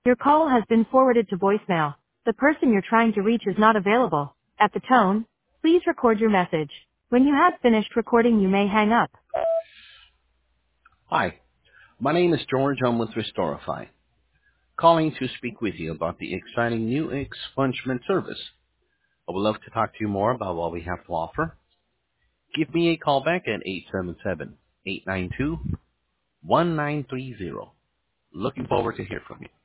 Your call has been forwarded to voicemail. The person you're trying to reach is not available. At the tone, please record your message. When you have finished recording, you may hang up. Hi, my name is George. I'm with Restorify, calling to speak with you about the exciting new expungement service. I would love to talk to you more about what we have to offer. Give me a call back at 877-892-1930. Looking forward to hear from you.